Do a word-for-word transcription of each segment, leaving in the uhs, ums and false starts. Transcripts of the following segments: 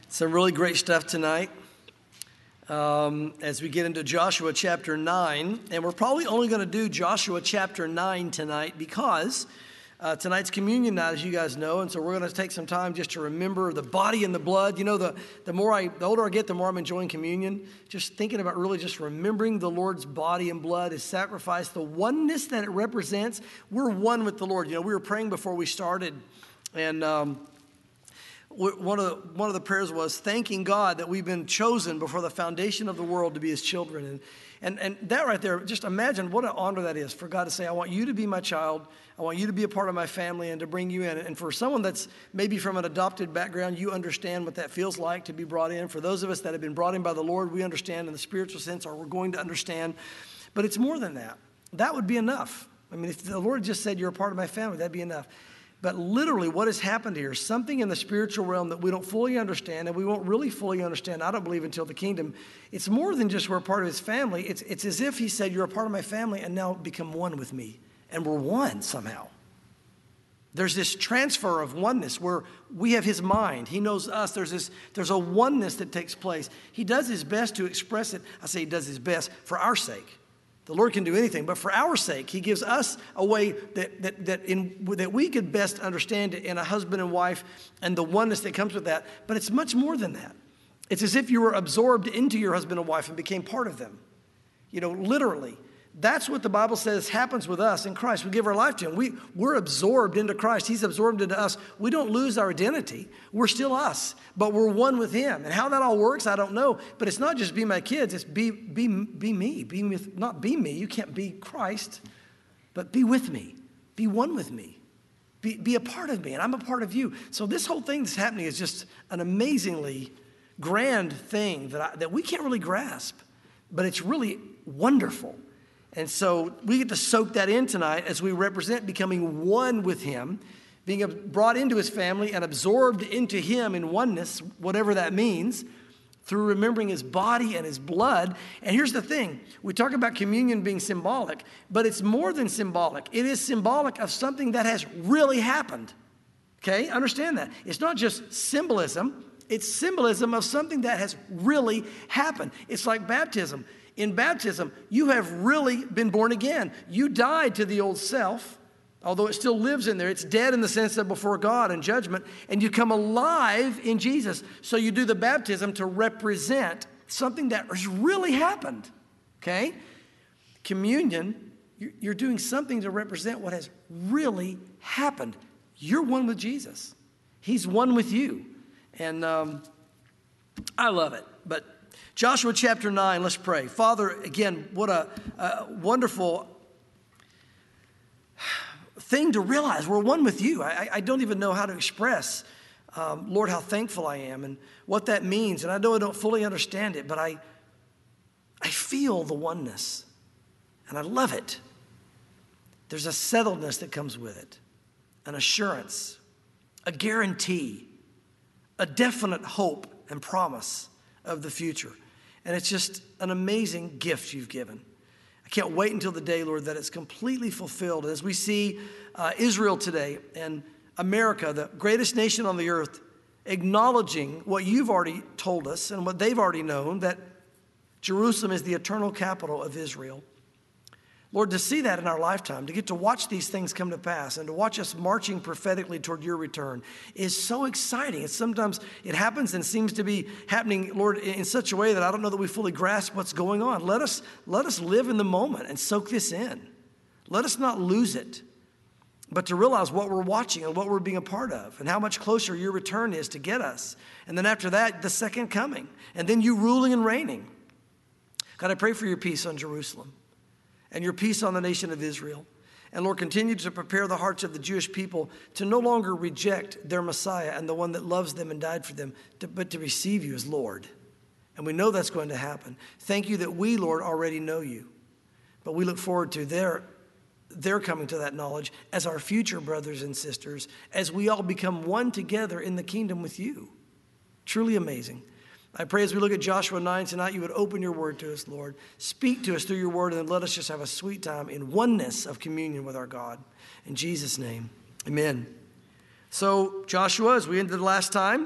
Some really great stuff tonight um, as we get into Joshua chapter nine. And we're probably only going to do Joshua chapter nine tonight because uh, tonight's communion night, as you guys know. And so we're going to take some time just to remember the body and the blood. You know, the, the more I, the older I get, the more I'm enjoying communion. Just thinking about really just remembering the Lord's body and blood, His sacrifice, the oneness that it represents. We're one with the Lord. You know, we were praying before we started, and um, One of, the, one of the prayers was thanking God that we've been chosen before the foundation of the world to be His children. And, and, and that right there, just imagine what an honor that is for God to say, I want you to be my child. I want you to be a part of my family and to bring you in. And for someone that's maybe from an adopted background, you understand what that feels like to be brought in. For those of us that have been brought in by the Lord, we understand in the spiritual sense, or we're going to understand. But it's more than that. That would be enough. I mean, if the Lord just said, you're a part of my family, that'd be enough. But literally what has happened here, something in the spiritual realm that we don't fully understand, and we won't really fully understand, I don't believe, until the kingdom. It's more than just we're a part of His family. It's, it's as if He said, you're a part of my family and now become one with me. And we're one somehow. There's this transfer of oneness where we have His mind. He knows us. There's this, there's a oneness that takes place. He does His best to express it. I say He does His best for our sake. The Lord can do anything, but for our sake, He gives us a way that that that in that we could best understand it in a husband and wife and the oneness that comes with that. But it's much more than that. It's as if you were absorbed into your husband and wife and became part of them. You know, literally. That's what the Bible says happens with us in Christ. We give our life to Him. We, we're absorbed into Christ. He's absorbed into us. We don't lose our identity. We're still us, but we're one with Him. And how that all works, I don't know. But it's not just be my kids. It's be, be, be me. Be with, not be me. You can't be Christ, but be with me. Be one with me. Be, be a part of me, and I'm a part of you. So this whole thing that's happening is just an amazingly grand thing that, I, that we can't really grasp, but it's really wonderful. And so we get to soak that in tonight as we represent becoming one with Him, being brought into His family and absorbed into Him in oneness, whatever that means, through remembering His body and His blood. And here's the thing. We talk about communion being symbolic, but it's more than symbolic. It is symbolic of something that has really happened. Okay? Understand that. It's not just symbolism. It's symbolism of something that has really happened. It's like baptism. In baptism, you have really been born again. You died to the old self, although it still lives in there. It's dead in the sense that before God and judgment, and you come alive in Jesus. So you do the baptism to represent something that has really happened, okay? Communion, you're doing something to represent what has really happened. You're one with Jesus. He's one with you. And um, I love it, but Joshua chapter nine, let's pray. Father, again, what a, a wonderful thing to realize. We're one with you. I, I don't even know how to express, um, Lord, how thankful I am and what that means. And I know I don't fully understand it, but I, I feel the oneness, and I love it. There's a settledness that comes with it, an assurance, a guarantee, a definite hope and promise of the future. And it's just an amazing gift you've given. I can't wait until the day, Lord, that it's completely fulfilled. As we see uh, Israel today and America, the greatest nation on the earth, acknowledging what you've already told us and what they've already known, that Jerusalem is the eternal capital of Israel. Lord, to see that in our lifetime, to get to watch these things come to pass and to watch us marching prophetically toward your return is so exciting. It's sometimes it happens and seems to be happening, Lord, in such a way that I don't know that we fully grasp what's going on. Let us, let us live in the moment and soak this in. Let us not lose it, but to realize what we're watching and what we're being a part of and how much closer your return is to get us. And then after that, the second coming, and then you ruling and reigning. God, I pray for your peace on Jerusalem and your peace on the nation of Israel. And Lord, continue to prepare the hearts of the Jewish people to no longer reject their Messiah and the one that loves them and died for them, to, but to receive you as Lord. And we know that's going to happen. Thank you that we, Lord, already know you. But we look forward to their, their coming to that knowledge as our future brothers and sisters, as we all become one together in the kingdom with you. Truly amazing. I pray as we look at Joshua nine tonight, you would open your word to us, Lord. Speak to us through your word, and let us just have a sweet time in oneness of communion with our God. In Jesus' name, amen. So Joshua, as we ended the last time,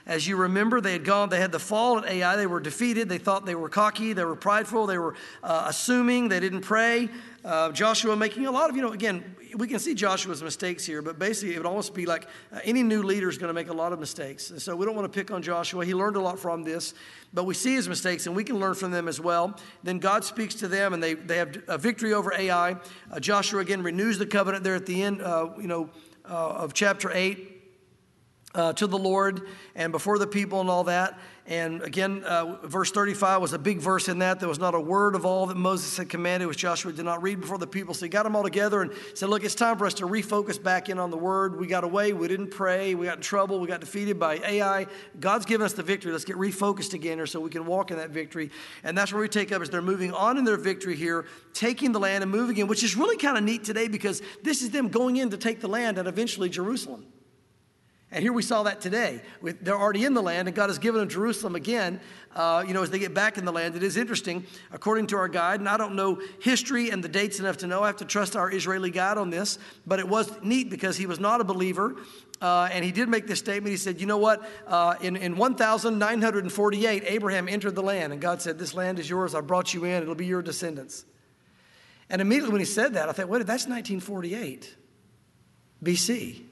As you remember, they had gone, they had the fall at Ai. They were defeated. They thought they were cocky. They were prideful. They were uh, assuming. They didn't pray. Uh, Joshua making a lot of, you know, again, we can see Joshua's mistakes here, but basically it would almost be like uh, any new leader is going to make a lot of mistakes. And so we don't want to pick on Joshua. He learned a lot from this, but we see his mistakes and we can learn from them as well. Then God speaks to them and they, they have a victory over Ai. Uh, Joshua again renews the covenant there at the end, uh, you know, uh, of chapter eight. Uh, to the Lord and before the people and all that. And again, uh, verse thirty-five was a big verse in that. There was not a word of all that Moses had commanded, which Joshua did not read before the people. So he got them all together and said, look, it's time for us to refocus back in on the word. We got away. We didn't pray. We got in trouble. We got defeated by Ai. God's given us the victory. Let's get refocused again here so we can walk in that victory. And that's where we take up as they're moving on in their victory here, taking the land and moving in, which is really kind of neat today because this is them going in to take the land and eventually Jerusalem. And here we saw that today. They're already in the land, and God has given them Jerusalem again, uh, you know, as they get back in the land. It is interesting, according to our guide, and I don't know history and the dates enough to know. I have to trust our Israeli guide on this. But it was neat because he was not a believer, uh, and he did make this statement. He said, you know what, uh, in, in one thousand nine hundred forty-eight, Abraham entered the land, and God said, this land is yours. I brought you in. It'll be your descendants. And immediately when he said that, I thought, wait, that's nineteen forty-eight B C.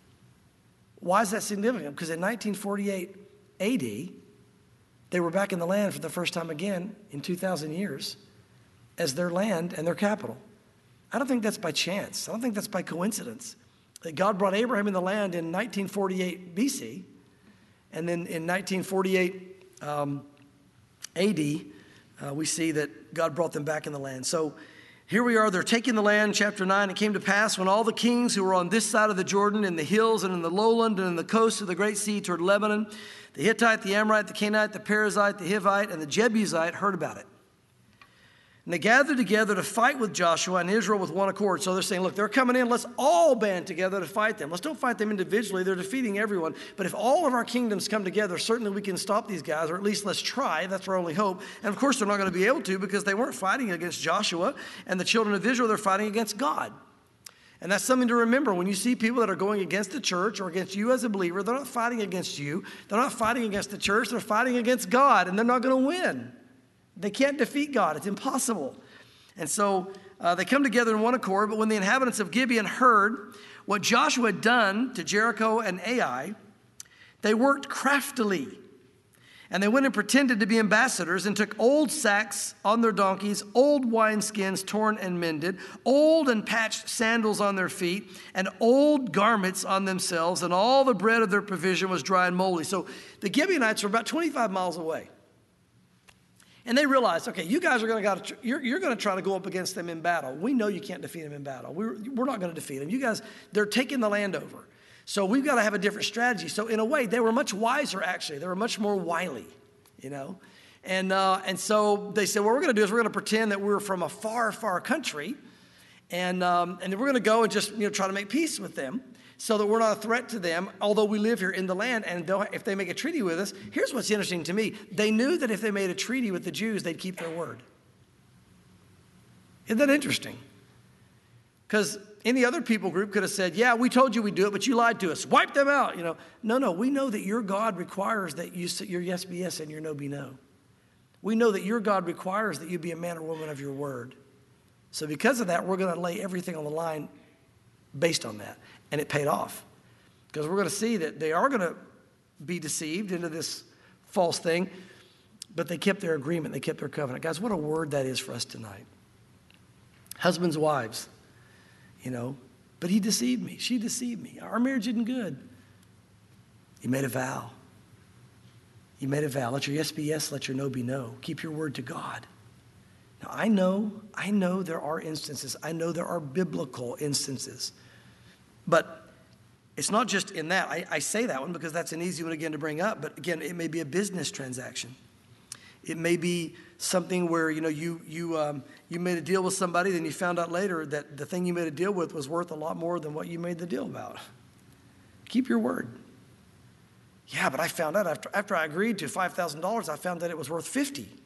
Why is that significant? Because in nineteen forty-eight A D, they were back in the land for the first time again in two thousand years as their land and their capital. I don't think that's by chance. I don't think that's by coincidence. That God brought Abraham in the land in nineteen forty-eight B C, and then in nineteen forty-eight um, A D, uh, we see that God brought them back in the land. So here we are, they're taking the land, chapter nine. It came to pass when all the kings who were on this side of the Jordan, in the hills and in the lowland and in the coast of the great sea toward Lebanon, the Hittite, the Amorite, the Canaanite, the Perizzite, the Hivite, and the Jebusite heard about it. And they gathered together to fight with Joshua and Israel with one accord. So they're saying, look, they're coming in. Let's all band together to fight them. Let's don't fight them individually. They're defeating everyone. But if all of our kingdoms come together, certainly we can stop these guys, or at least let's try. That's our only hope. And of course, they're not going to be able to because they weren't fighting against Joshua and the children of Israel. They're fighting against God. And that's something to remember. When you see people that are going against the church or against you as a believer, they're not fighting against you. They're not fighting against the church. They're fighting against God, and they're not going to win. They can't defeat God. It's impossible. And so uh, they come together in one accord. But when the inhabitants of Gibeon heard what Joshua had done to Jericho and Ai, they worked craftily. And they went and pretended to be ambassadors and took old sacks on their donkeys, old wineskins torn and mended, old and patched sandals on their feet, and old garments on themselves. And all the bread of their provision was dry and moldy. So the Gibeonites were about twenty-five miles away. And they realized, okay, you guys are going to you're, you're going to try to go up against them in battle. We know you can't defeat them in battle. We're, we're not going to defeat them. You guys, they're taking the land over. So we've got to have a different strategy. So in a way, they were much wiser, actually. They were much more wily, you know. And, uh, and so they said, what we're going to do is we're going to pretend that we're from a far, far country. And, um, and then we're going to go and just, you know, try to make peace with them, so that we're not a threat to them, although we live here in the land. And if they make a treaty with us, here's what's interesting to me. They knew that if they made a treaty with the Jews, they'd keep their word. Isn't that interesting? Because any other people group could have said, yeah, we told you we'd do it, but you lied to us. Wipe them out. You know, no, no, we know that your God requires that you, your yes be yes and your no be no. We know that your God requires that you be a man or woman of your word. So because of that, we're going to lay everything on the line based on that. And it paid off, because we're going to see that they are going to be deceived into this false thing, but they kept their agreement. They kept their covenant. Guys, what a word that is for us tonight. Husbands, wives, you know, but he deceived me. She deceived me. Our marriage isn't good. You made a vow. You made a vow. Let your yes be yes, let your no be no. Keep your word to God. Now, I know, I know there are instances. I know there are biblical instances. But it's not just in that. I, I say that one because that's an easy one again to bring up. But again, it may be a business transaction. It may be something where, you know, you you um, you made a deal with somebody, then you found out later that the thing you made a deal with was worth a lot more than what you made the deal about. Keep your word. Yeah, but I found out after after I agreed to five thousand dollars, I found that it was worth fifty thousand dollars.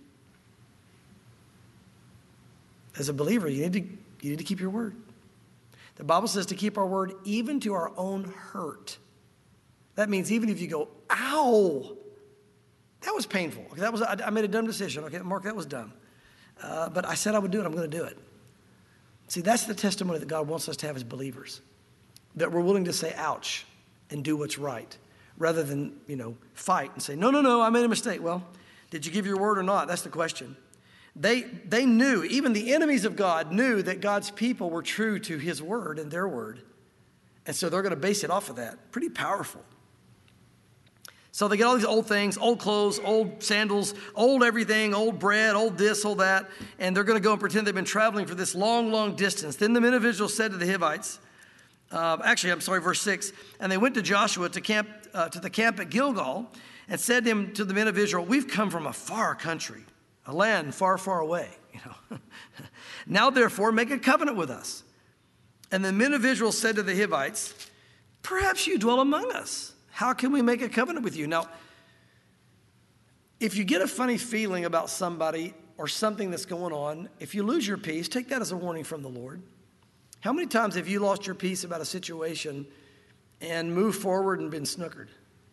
As a believer, you need to you need to keep your word. The Bible says to keep our word even to our own hurt. That means even if you go, ow, that was painful. Okay, that was I, I made a dumb decision. Okay, Mark, that was dumb. Uh, but I said I would do it. I'm going to do it. See, that's the testimony that God wants us to have as believers, that we're willing to say, ouch, and do what's right, rather than, you know, fight and say, no, no, no, I made a mistake. Well, did you give your word or not? That's the question. They, they knew, even the enemies of God knew that God's people were true to his word and their word. And so they're going to base it off of that. Pretty powerful. So they get all these old things, old clothes, old sandals, old everything, old bread, old this, old that, and they're going to go and pretend they've been traveling for this long, long distance. Then the individual said to the Hivites, uh, actually, I'm sorry, verse six, and they went to Joshua to camp uh, to the camp at Gilgal and said to him, to the men of Israel, we've come from a far country, a land far, far away. You know, now therefore make a covenant with us. And the men of Israel said to the Hivites, perhaps you dwell among us. How can we make a covenant with you? Now, if you get a funny feeling about somebody or something that's going on, if you lose your peace, take that as a warning from the Lord. How many times have you lost your peace about a situation and moved forward and been snookered?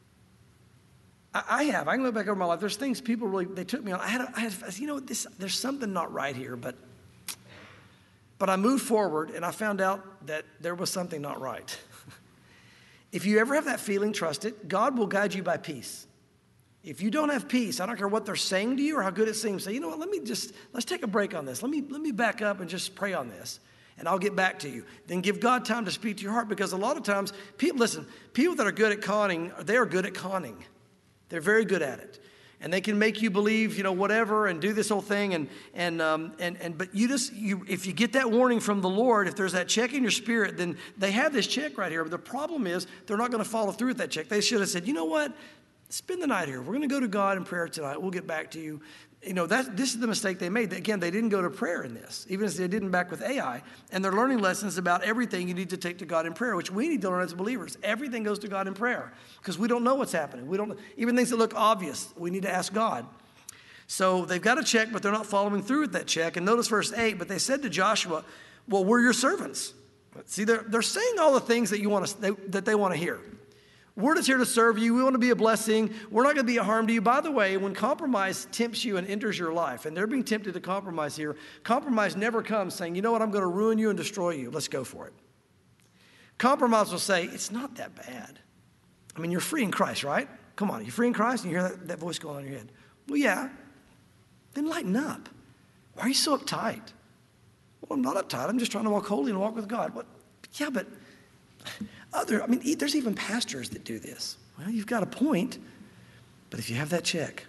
I, I have. I can look back over my life. There's things people really, they took me on. I had, a, I had you know, this, there's something not right here, but, but I moved forward and I found out that there was something not right. If you ever have that feeling, trust it. God will guide you by peace. If you don't have peace, I don't care what they're saying to you or how good it seems, say, you know what, let me just, let's take a break on this. Let me, let me back up and just pray on this, and I'll get back to you. Then give God time to speak to your heart, because a lot of times, people, listen, people that are good at conning, they are good at conning. They're very good at it. And they can make you believe, you know, whatever, and do this whole thing. And, and, um, and, and, but you just, you, if you get that warning from the Lord, if there's that check in your spirit, then they have this check right here. But the problem is they're not going to follow through with that check. They should have said, you know what? Spend the night here. We're going to go to God in prayer tonight. We'll get back to you. You know, that, this is the mistake they made. Again, they didn't go to prayer in this, even as they didn't back with A I. And they're learning lessons about everything you need to take to God in prayer, which we need to learn as believers. Everything goes to God in prayer, because we don't know what's happening. We don't, even things that look obvious, we need to ask God. So they've got a check, but they're not following through with that check. And notice verse eight, but they said to Joshua, well, we're your servants. See, they're, they're saying all the things that, you want to, they, that they want to hear. We're just here to serve you. We want to be a blessing. We're not going to be a harm to you. By the way, when compromise tempts you and enters your life, and they're being tempted to compromise here, compromise never comes saying, you know what, I'm going to ruin you and destroy you. Let's go for it. Compromise will say, it's not that bad. I mean, you're free in Christ, right? Come on, you're free in Christ? And you hear that, that voice going on in your head. Well, yeah. Then lighten up. Why are you so uptight? Well, I'm not uptight. I'm just trying to walk holy and walk with God. What? Yeah, but... Other, I mean, there's even pastors that do this. Well, you've got a point, but if you have that check,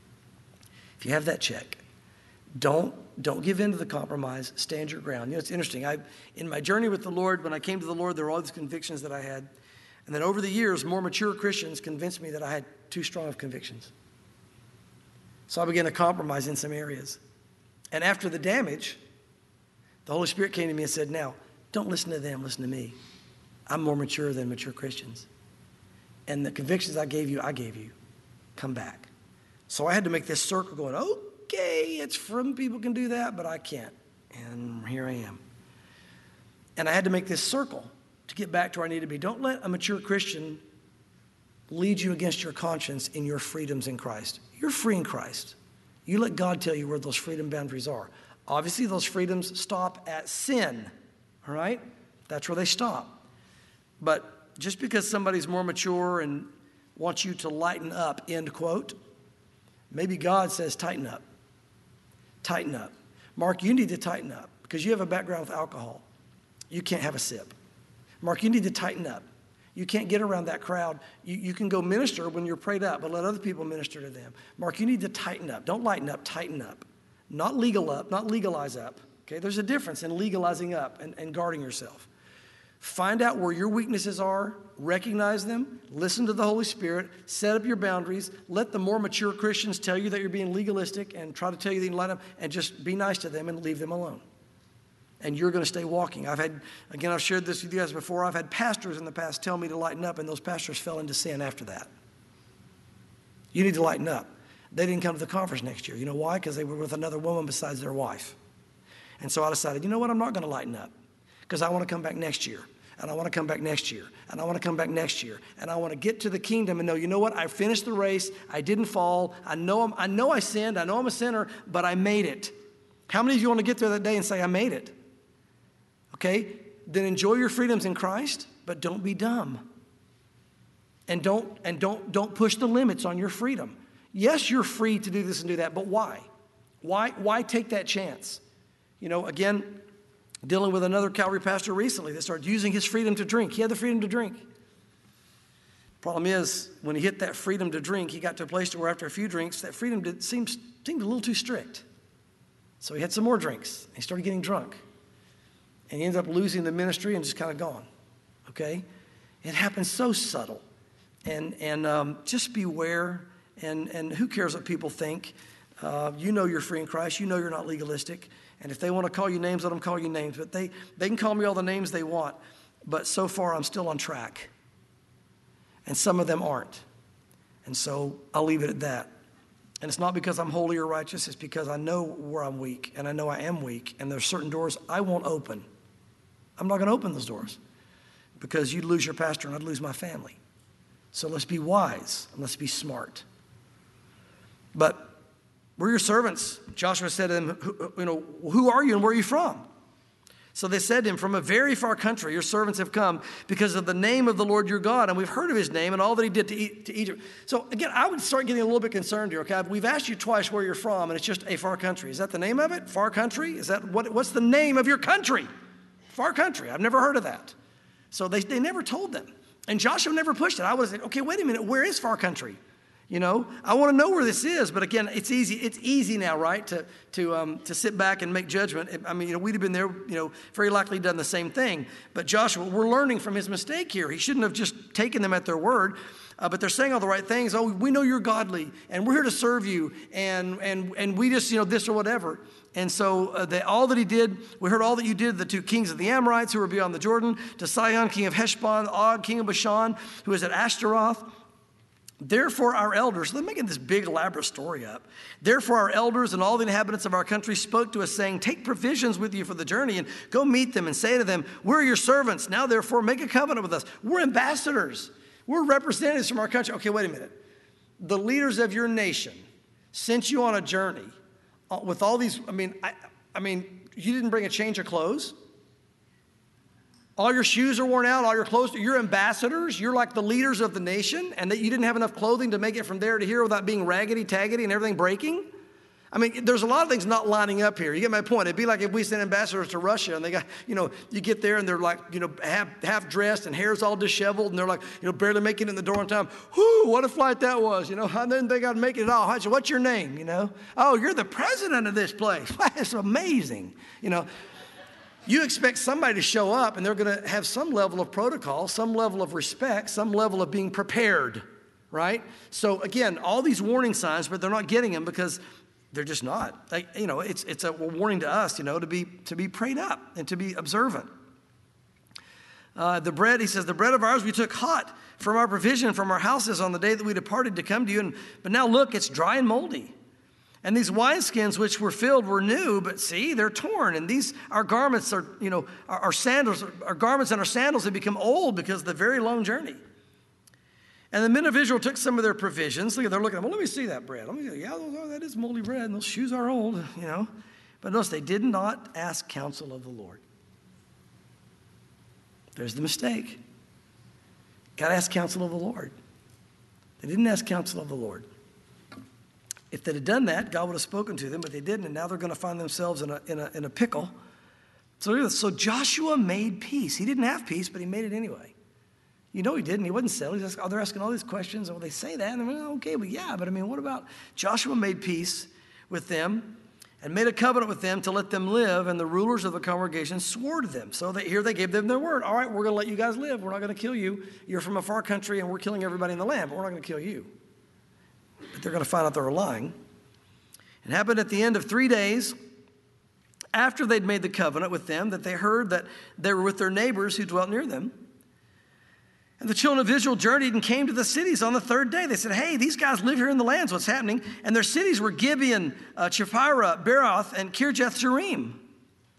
if you have that check, don't don't give in to the compromise. Stand your ground. You know, it's interesting. I, in my journey with the Lord, when I came to the Lord, there were all these convictions that I had, and then over the years, more mature Christians convinced me that I had too strong of convictions. So I began to compromise in some areas, and after the damage, the Holy Spirit came to me and said, "Now, don't listen to them. Listen to me. I'm more mature than mature Christians. And the convictions I gave you, I gave you. Come back." So I had to make this circle going, okay, it's from people can do that, but I can't. And here I am. And I had to make this circle to get back to where I need to be. Don't let a mature Christian lead you against your conscience in your freedoms in Christ. You're free in Christ. You let God tell you where those freedom boundaries are. Obviously, those freedoms stop at sin, all right? That's where they stop. But just because somebody's more mature and wants you to lighten up, end quote, maybe God says tighten up. Tighten up. Mark, you need to tighten up because you have a background with alcohol. You can't have a sip. Mark, you need to tighten up. You can't get around that crowd. You, you can go minister when you're prayed up, but let other people minister to them. Mark, you need to tighten up. Don't lighten up, tighten up. Not legal up, not legalize up. Okay, there's a difference in legalizing up and, and guarding yourself. Find out where your weaknesses are, recognize them, listen to the Holy Spirit, set up your boundaries, let the more mature Christians tell you that you're being legalistic and try to tell you that you can lighten up, and just be nice to them and leave them alone. And you're going to stay walking. I've had, again, I've shared this with you guys before, I've had pastors in the past tell me to lighten up, and those pastors fell into sin after that. You need to lighten up. They didn't come to the conference next year. You know why? Because they were with another woman besides their wife. And so I decided, you know what, I'm not going to lighten up, because I want to come back next year. and I want to come back next year, and I want to come back next year, and I want to get to the kingdom and know, you know what, I finished the race, I didn't fall, I know, I'm, I know I sinned, I know I'm a sinner, but I made it. How many of you want to get there that day and say, I made it? Okay, then enjoy your freedoms in Christ, but don't be dumb. And don't, and don't, don't push the limits on your freedom. Yes, you're free to do this and do that, but why? Why, why take that chance? You know, again, dealing with another Calvary pastor recently that started using his freedom to drink. He had the freedom to drink. Problem is, when he hit that freedom to drink, he got to a place to where after a few drinks, that freedom did, seemed, seemed a little too strict. So he had some more drinks. He started getting drunk. And he ended up losing the ministry and just kind of gone. Okay? It happens so subtle. And, and um, just beware. And, and who cares what people think? Uh, you know you're free in Christ. You know you're not legalistic. And if they want to call you names, let them call you names. But they, they can call me all the names they want. But so far, I'm still on track. And some of them aren't. And so I'll leave it at that. And it's not because I'm holy or righteous. It's because I know where I'm weak. And I know I am weak. And there's certain doors I won't open. I'm not going to open those doors. Because you'd lose your pastor and I'd lose my family. So let's be wise and let's be smart. But we're your servants. Joshua said to them, who, you know, who are you and where are you from? So they said to him, from a very far country, your servants have come because of the name of the Lord your God, and we've heard of his name and all that he did to, e- to Egypt. So again, I would start getting a little bit concerned here, okay? We've asked you twice where you're from, and it's just a far country. Is that the name of it? Far country? Is that what? What's the name of your country? Far country. I've never heard of that. So they, they never told them. And Joshua never pushed it. I would have said, okay, wait a minute, where is far country? You know, I want to know where this is, but again, it's easy. It's easy now, right, to to um, to sit back and make judgment. I mean, you know, we'd have been there, you know, very likely done the same thing. But Joshua, we're learning from his mistake here. He shouldn't have just taken them at their word. Uh, but they're saying all the right things. Oh, we know you're godly, and we're here to serve you, and and and we just, you know, this or whatever. And so uh, they, all that he did, we heard all that you did, the two kings of the Amorites who were beyond the Jordan, to Sihon, king of Heshbon, Og, king of Bashan, who was at Ashtaroth. Therefore, our elders, they're making this big elaborate story up. Therefore, our elders and all the inhabitants of our country spoke to us, saying, take provisions with you for the journey and go meet them and say to them, we're your servants. Now, therefore, make a covenant with us. We're ambassadors. We're representatives from our country. Okay, wait a minute. The leaders of your nation sent you on a journey with all these, I mean, I, I mean, you didn't bring a change of clothes. All your shoes are worn out, all your clothes, you're ambassadors, you're like the leaders of the nation, and that you didn't have enough clothing to make it from there to here without being raggedy, taggedy, and everything breaking? I mean, there's a lot of things not lining up here. You get my point. It'd be like if we sent ambassadors to Russia, and they got, you know, you get there, and they're like, you know, half, half dressed, and hair's all disheveled, and they're like, you know, barely making it in the door on time. Whew, what a flight that was, you know. And then they got to make it all. I said, what's your name, you know? Oh, you're the president of this place. That's amazing, you know. You expect somebody to show up, and they're going to have some level of protocol, some level of respect, some level of being prepared, right? So again, all these warning signs, but they're not getting them because they're just not. Like, you know, it's it's a warning to us, you know, to be to be prayed up and to be observant. Uh, the bread, he says, the bread of ours we took hot from our provision from our houses on the day that we departed to come to you, and but now look, it's dry and moldy. And these wineskins which were filled were new, but see, they're torn. And these, our garments are, you know, our, our sandals, our garments and our sandals have become old because of the very long journey. And the men of Israel took some of their provisions. Look, they're looking, well, let me see that bread. Let me see, yeah, oh, that is moldy bread, and those shoes are old, you know. But notice they did not ask counsel of the Lord. There's the mistake. Got to ask counsel of the Lord. They didn't ask counsel of the Lord. If they'd have done that, God would have spoken to them, but they didn't, and now they're going to find themselves in a, in a, in a pickle. So, so Joshua made peace. He didn't have peace, but he made it anyway. You know he didn't. He wasn't settled. He's asking, oh, they're asking all these questions. Oh, they say that. And I mean, okay, but yeah, but I mean, what about Joshua made peace with them and made a covenant with them to let them live, and the rulers of the congregation swore to them. So they, here they gave them their word. All right, we're going to let you guys live. We're not going to kill you. You're from a far country, and we're killing everybody in the land, but we're not going to kill you. But they're going to find out they were lying. It happened at the end of three days, after they'd made the covenant with them, that they heard that they were with their neighbors who dwelt near them. And the children of Israel journeyed and came to the cities on the third day. They said, hey, these guys live here in the lands. What's happening? And their cities were Gibeon, uh, Chephirah, Beeroth, and Kirjath-jearim.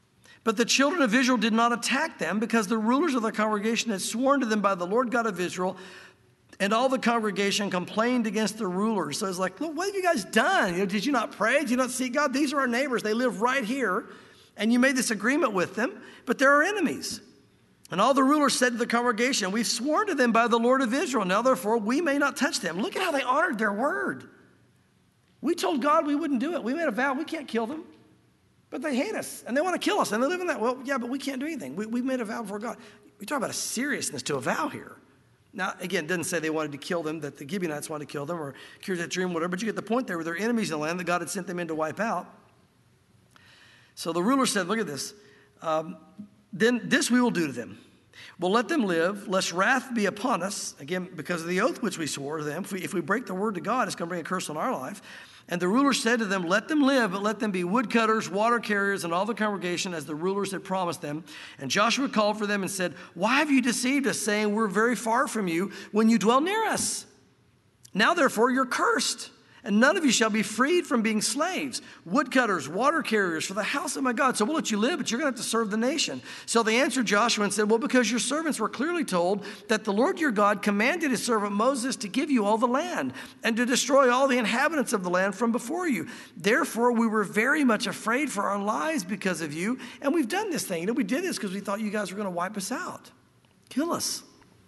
But the children of Israel did not attack them because the rulers of the congregation had sworn to them by the Lord God of Israel, and all the congregation complained against the rulers. So it's like, well, what have you guys done? You know, did you not pray? Did you not seek God? These are our neighbors. They live right here, and you made this agreement with them, but they're our enemies. And all the rulers said to the congregation, we've sworn to them by the Lord of Israel. Now, therefore, we may not touch them. Look at how they honored their word. We told God we wouldn't do it. We made a vow. We can't kill them. But they hate us, and they want to kill us, and they live in that. Well, yeah, but we can't do anything. We, we made a vow before God. We talk about a seriousness to a vow here. Now, again, it doesn't say they wanted to kill them, that the Gibeonites wanted to kill them, or Kirjath Jearim, whatever, but you get the point there. Where they're enemies in the land that God had sent them in to wipe out. So the ruler said, look at this. Um, then this we will do to them. We'll let them live, lest wrath be upon us, again, because of the oath which we swore to them. If we, if we break the word to God, it's going to bring a curse on our life. And the ruler said to them, let them live, but let them be woodcutters, water carriers, and all the congregation as the rulers had promised them. And Joshua called for them and said, why have you deceived us, saying we're very far from you when you dwell near us? Now, therefore, you're cursed, and none of you shall be freed from being slaves, woodcutters, water carriers for the house of my God. So we'll let you live, but you're going to have to serve the nation. So they answered Joshua and said, well, because your servants were clearly told that the Lord your God commanded his servant Moses to give you all the land and to destroy all the inhabitants of the land from before you. Therefore, we were very much afraid for our lives because of you, and we've done this thing. You know, we did this because we thought you guys were going to wipe us out, kill us.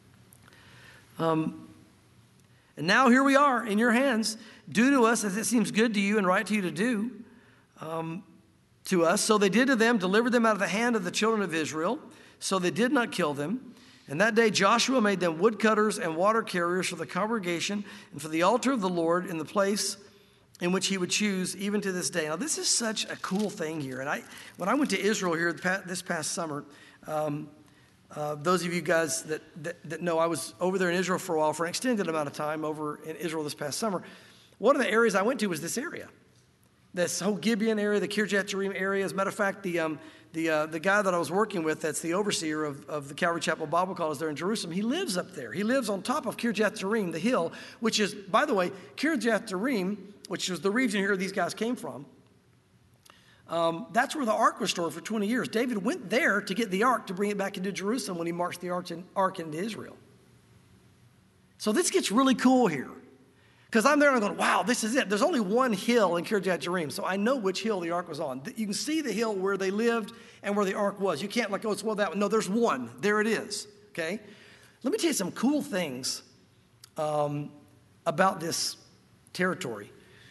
Um, and now here we are in your hands. Do to us as it seems good to you and right to you to do um, to us. So they did to them, delivered them out of the hand of the children of Israel. So they did not kill them. And that day Joshua made them woodcutters and water carriers for the congregation and for the altar of the Lord in the place in which he would choose, even to this day. Now, this is such a cool thing here. And I, when I went to Israel here this past summer, um, Uh, those of you guys that, that, that know, I was over there in Israel for a while for an extended amount of time over in Israel this past summer. One of the areas I went to was this area, this whole Gibeon area, the Kirjath Jearim area. As a matter of fact, the um, the uh, the guy that I was working with, that's the overseer of, of the Calvary Chapel Bible College there in Jerusalem, he lives up there. He lives on top of Kirjath Jearim, the hill, which is, by the way, Kirjath Jearim, which is the region here these guys came from. Um, that's where the ark was stored for twenty years. David went there to get the ark to bring it back into Jerusalem when he marched the ark, in, ark into Israel. So this gets really cool here. Because I'm there and I'm going, wow, this is it. There's only one hill in Kirjath Jearim, so I know which hill the ark was on. You can see the hill where they lived and where the ark was. You can't like, oh, it's well that one. No, there's one. There it is, okay? Let me tell you some cool things um, about this territory.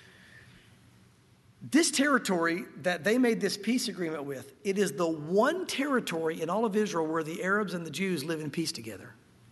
This territory that they made this peace agreement with, it is the one territory in all of Israel where the Arabs and the Jews live in peace together.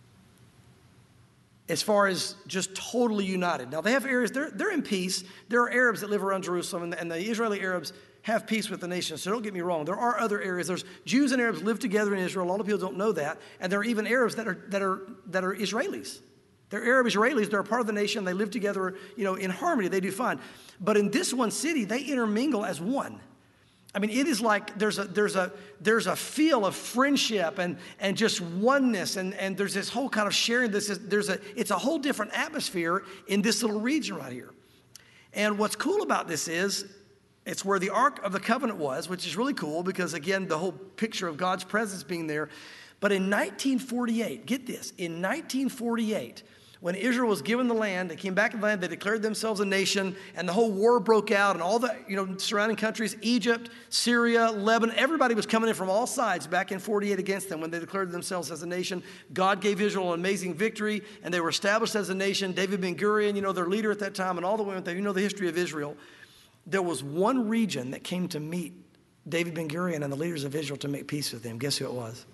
As far as just totally united. Now, they have areas, they're, they're in peace. There are Arabs that live around Jerusalem, and the, and the Israeli Arabs have peace with the nation. So don't get me wrong. There are other areas. There's Jews and Arabs live together in Israel. A lot of people don't know that. And there are even Arabs that are, that are, that are Israelis. They're Arab Israelis. They're a part of the nation. They live together, you know, in harmony. They do fine. But in this one city, they intermingle as one. I mean, it is like there's a there's a there's a feel of friendship and and just oneness, and and there's this whole kind of sharing. This is there's a it's a whole different atmosphere in this little region right here. And what's cool about this is it's where the Ark of the Covenant was, which is really cool because again, the whole picture of God's presence being there. But in nineteen forty-eight, get this, in nineteen forty-eight. When Israel was given the land, they came back to the land, they declared themselves a nation, and the whole war broke out, and all the you know surrounding countries, Egypt, Syria, Lebanon, everybody was coming in from all sides back in forty-eight against them when they declared themselves as a nation. God gave Israel an amazing victory, and they were established as a nation. David Ben Gurion, you know, their leader at that time, and all the way with that, you know the history of Israel. There was one region that came to meet David Ben Gurion and the leaders of Israel to make peace with them. Guess who it was?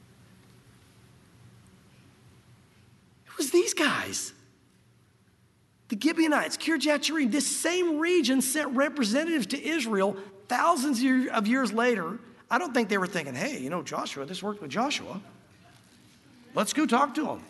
It was these guys. The Gibeonites, Kirjath Jearim. This same region sent representatives to Israel thousands of years later. I don't think they were thinking, hey, you know, Joshua, this worked with Joshua. Let's go talk to him.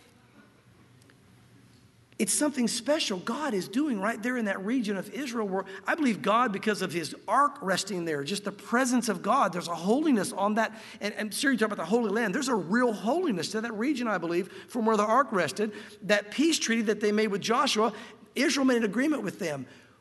It's something special God is doing right there in that region of Israel where I believe God, because of his ark resting there, just the presence of God, there's a holiness on that. And, and seriously, talk about the Holy Land. There's a real holiness to that region, I believe, from where the ark rested. That peace treaty that they made with Joshua, Israel made an agreement with them.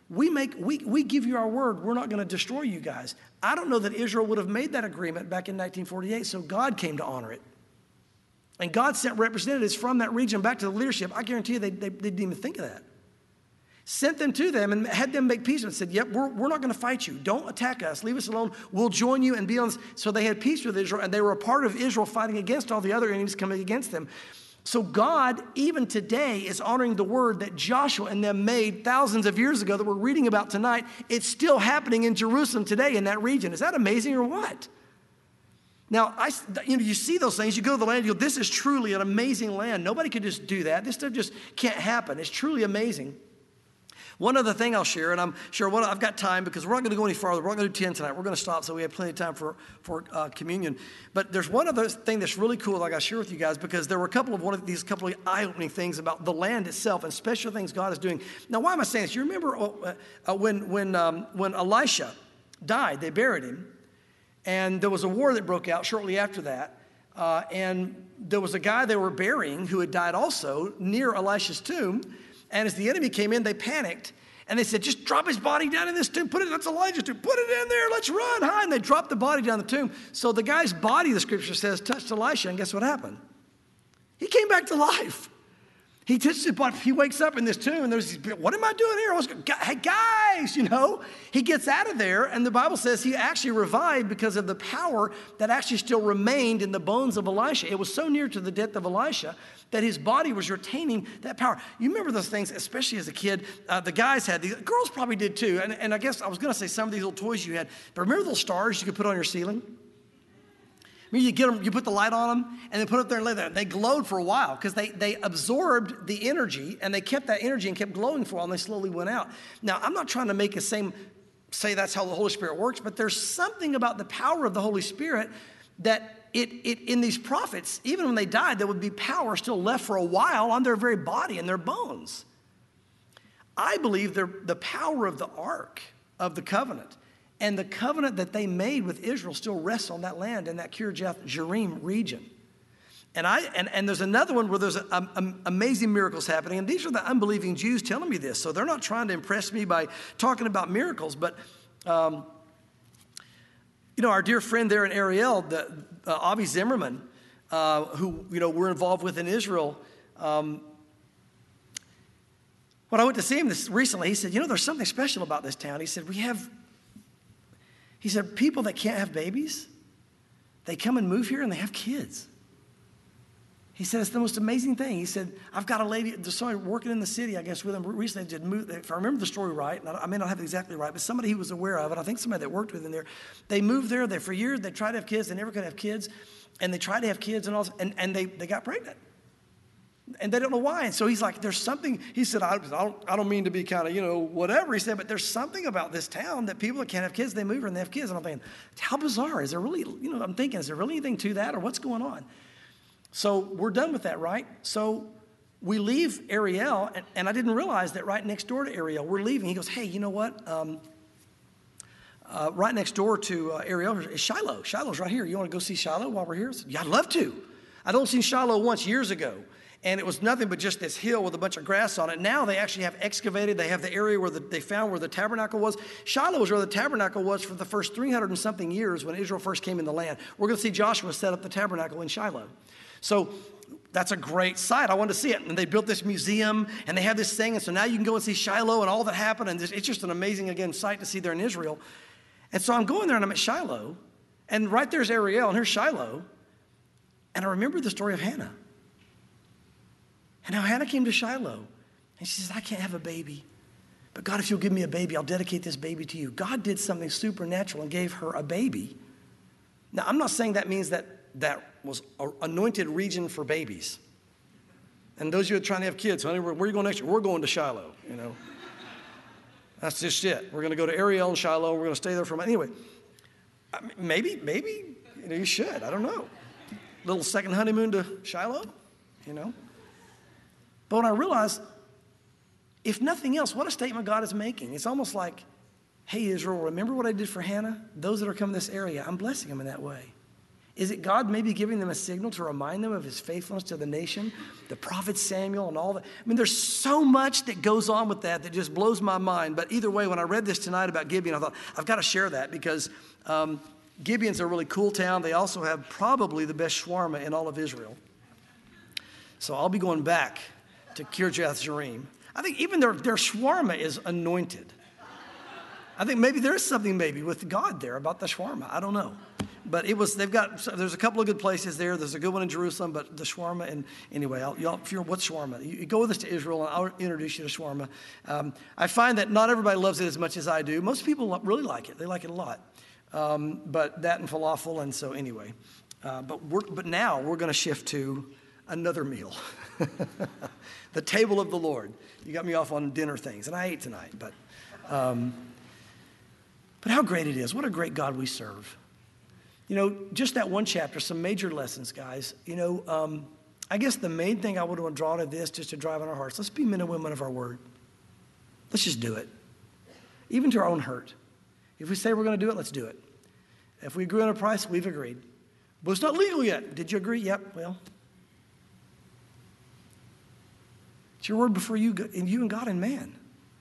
we make we we give you our word, we're not going to destroy you guys. I don't know that Israel would have made that agreement back in nineteen forty-eight, so God came to honor it. And God sent representatives from that region back to the leadership. I guarantee you they, they, they didn't even think of that. Sent them to them and had them make peace and said, yep, we're, we're not going to fight you. Don't attack us. Leave us alone. We'll join you and be on this. So they had peace with Israel, and they were a part of Israel fighting against all the other enemies coming against them. So God, even today, is honoring the word that Joshua and them made thousands of years ago that we're reading about tonight. It's still happening in Jerusalem today in that region. Is that amazing or what? Now, I, you know, you see those things. You go to the land, you go, this is truly an amazing land. Nobody could just do that. This stuff just can't happen. It's truly amazing. One other thing I'll share, and I'm sure what, I've got time because we're not going to go any farther. We're not going to do ten tonight. We're going to stop so we have plenty of time for, for uh, communion. But there's one other thing that's really cool that I got to share with you guys because there were a couple of one of these couple of eye-opening things about the land itself and special things God is doing. Now, why am I saying this? You remember uh, uh, when, when, um, when Elisha died, they buried him. And there was a war that broke out shortly after that. Uh, and there was a guy they were burying who had died also near Elisha's tomb. And as the enemy came in, they panicked. And they said, just drop his body down in this tomb. Put it, that's Elijah's tomb. Put it in there. Let's run. Hide. And they dropped the body down the tomb. So the guy's body, the scripture says, touched Elisha. And guess what happened? He came back to life. He touched his body. He wakes up in this tomb, and there's these, what am I doing here? I was, hey, guys, you know. He gets out of there, and the Bible says he actually revived because of the power that actually still remained in the bones of Elisha. It was so near to the death of Elisha that his body was retaining that power. You remember those things, especially as a kid. Uh, the guys had these. Girls probably did too. And, and I guess I was going to say some of these little toys you had. But remember those stars you could put on your ceiling? I mean, you get them, you put the light on them, and then put it up there and lay there. They glowed for a while because they, they absorbed the energy, and they kept that energy and kept glowing for a while, and they slowly went out. Now, I'm not trying to make the same, say that's how the Holy Spirit works, but there's something about the power of the Holy Spirit that it, it in these prophets, even when they died, there would be power still left for a while on their very body and their bones. I believe the power of the Ark of the Covenant and the covenant that they made with Israel still rests on that land in that Kirjath Jearim region. And I and, and there's another one where there's a, a, amazing miracles happening. And these are the unbelieving Jews telling me this. So they're not trying to impress me by talking about miracles. But, um, you know, our dear friend there in Ariel, the, uh, Avi Zimmerman, uh, who, you know, we're involved with in Israel, um, when I went to see him this recently, he said, you know, there's something special about this town. He said, we have... He said, people that can't have babies, they come and move here and they have kids. He said, it's the most amazing thing. He said, I've got a lady, there's somebody working in the city, I guess, with him recently. Did move, if I remember the story right, and I may not have it exactly right, but somebody he was aware of, and I think somebody that worked with him there, they moved there, they, for years, they tried to have kids, they never could have kids, and they tried to have kids, and all, and, and they, they got pregnant. And they don't know why. And so he's like, there's something, he said, I, I, don't, I don't mean to be kind of, you know, whatever. He said, but there's something about this town that people that can't have kids, they move here and they have kids. And I'm thinking, how bizarre. Is there really, you know, I'm thinking, is there really anything to that or what's going on? So we're done with that, right? So we leave Ariel, and, and I didn't realize that right next door to Ariel, we're leaving. He goes, hey, you know what? Um, uh, right next door to uh, Ariel is Shiloh. Shiloh's right here. You want to go see Shiloh while we're here? I said, yeah, I'd love to. I'd only seen Shiloh once years ago. And it was nothing but just this hill with a bunch of grass on it. Now they actually have excavated. They have the area where the, they found where the tabernacle was. Shiloh was where the tabernacle was for the first three hundred and something years when Israel first came in the land. We're going to see Joshua set up the tabernacle in Shiloh. So that's a great site. I wanted to see it. And they built this museum, and they have this thing. And so now you can go and see Shiloh and all that happened. And it's just an amazing, again, sight to see there in Israel. And so I'm going there, and I'm at Shiloh. And right there's Ariel, and here's Shiloh. And I remember the story of Hannah. And now Hannah came to Shiloh, and she says, I can't have a baby. But God, if you'll give me a baby, I'll dedicate this baby to you. God did something supernatural and gave her a baby. Now, I'm not saying that means that that was an anointed region for babies. And those of you who are trying to have kids, honey, where, where are you going next year? We're going to Shiloh, you know. That's just it. We're going to go to Ariel and Shiloh. We're going to stay there for a month. Anyway, I mean, maybe, maybe you know, you should. I don't know. Little second honeymoon to Shiloh, you know. But when I realized, if nothing else, what a statement God is making. It's almost like, hey, Israel, remember what I did for Hannah? Those that are coming to this area, I'm blessing them in that way. Is it God maybe giving them a signal to remind them of his faithfulness to the nation? The prophet Samuel and all that. I mean, there's so much that goes on with that that just blows my mind. But either way, when I read this tonight about Gibeon, I thought, I've got to share that because um, Gibeon's a really cool town. They also have probably the best shawarma in all of Israel. So I'll be going back to Kirjath Jearim. I think even their, their shawarma is anointed. I think maybe there is something maybe with God there about the shawarma. I don't know. But it was, they've got, there's a couple of good places there. There's a good one in Jerusalem, but the shawarma, and anyway, I'll, y'all, if you're, what's shawarma? You, you go with us to Israel, and I'll introduce you to shawarma. Um, I find that not everybody loves it as much as I do. Most people really like it. They like it a lot. Um, but that and falafel, and so anyway. Uh, but, we're, but now we're going to shift to another meal. The table of the Lord. You got me off on dinner things, and I ate tonight, but... Um, But how great it is. What a great God we serve. You know, just that one chapter, some major lessons, guys. You know, um, I guess the main thing I would want to draw to this, just to drive in our hearts, let's be men and women of our word. Let's just do it. Even to our own hurt. If we say we're going to do it, let's do it. If we agree on a price, we've agreed. But it's not legal yet. Did you agree? Yep, well. It's your word before you, you and God and man.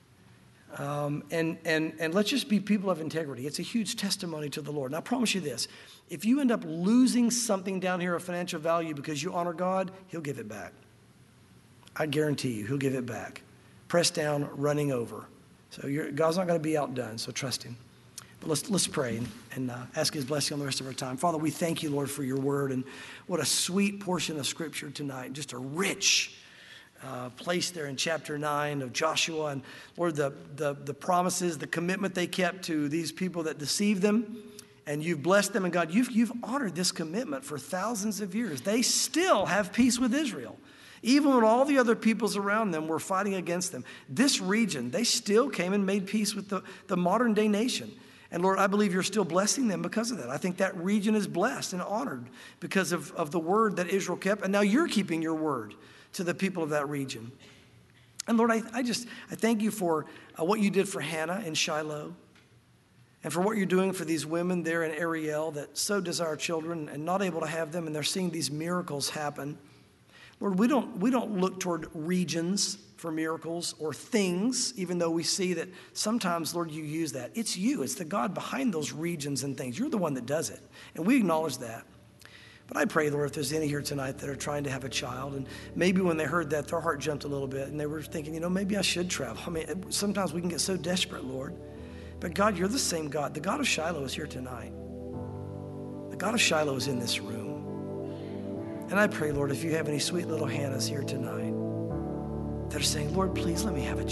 Um, and, and, and let's just be people of integrity. It's a huge testimony to the Lord. And I promise you this, if you end up losing something down here of financial value because you honor God, he'll give it back. I guarantee you, he'll give it back. Pressed down, running over. So you're, God's not going to be outdone, so trust him. But let's, let's pray and, and uh, ask his blessing on the rest of our time. Father, we thank you, Lord, for your word. And what a sweet portion of scripture tonight, just a rich Uh, place there in chapter nine of Joshua, and Lord, the, the the promises, the commitment they kept to these people that deceived them, and you've blessed them, and God, you've you've honored this commitment for thousands of years. They still have peace with Israel, even when all the other peoples around them were fighting against them. This region, they still came and made peace with the, the modern day nation. And Lord, I believe you're still blessing them because of that. I think that region is blessed and honored because of, of the word that Israel kept, and now you're keeping your word to the people of that region. And Lord, I, I just, I thank you for uh, what you did for Hannah in Shiloh, and for what you're doing for these women there in Ariel that so desire children and not able to have them, and they're seeing these miracles happen. Lord, we don't, we don't look toward regions for miracles or things, even though we see that sometimes, Lord, you use that. It's you. It's the God behind those regions and things. You're the one that does it, and we acknowledge that. But I pray, Lord, if there's any here tonight that are trying to have a child, and maybe when they heard that, their heart jumped a little bit, and they were thinking, you know, maybe I should travel. I mean, sometimes we can get so desperate, Lord. But God, you're the same God. The God of Shiloh is here tonight. The God of Shiloh is in this room. And I pray, Lord, if you have any sweet little Hannahs here tonight that are saying, Lord, please let me have a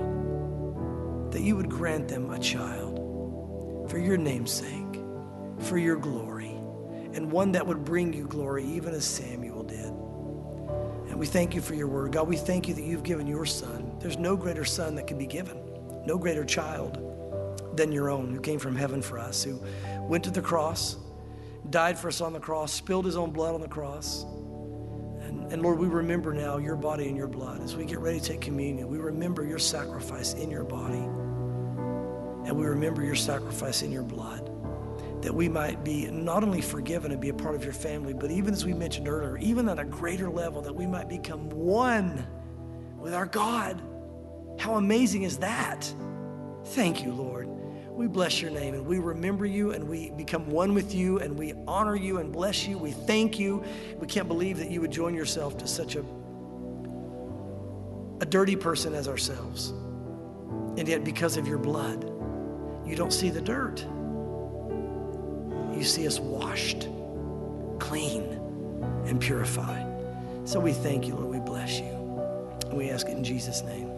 child, that you would grant them a child for your name's sake, for your glory, and one that would bring you glory, even as Samuel did. And we thank you for your word. God, we thank you that you've given your son. There's no greater son that can be given, no greater child than your own, who came from heaven for us, who went to the cross, died for us on the cross, spilled his own blood on the cross. And, and Lord, we remember now your body and your blood. As we get ready to take communion, we remember your sacrifice in your body. And we remember your sacrifice in your blood, that we might be not only forgiven and be a part of your family, but even as we mentioned earlier, even at a greater level, that we might become one with our God. How amazing is that? Thank you, Lord. We bless your name, and we remember you, and we become one with you, and we honor you and bless you. We thank you. We can't believe that you would join yourself to such a, a dirty person as ourselves. And yet, because of your blood, you don't see the dirt. You see us washed, clean, and purified. So we thank you, Lord. We bless you. And we ask it in Jesus' name.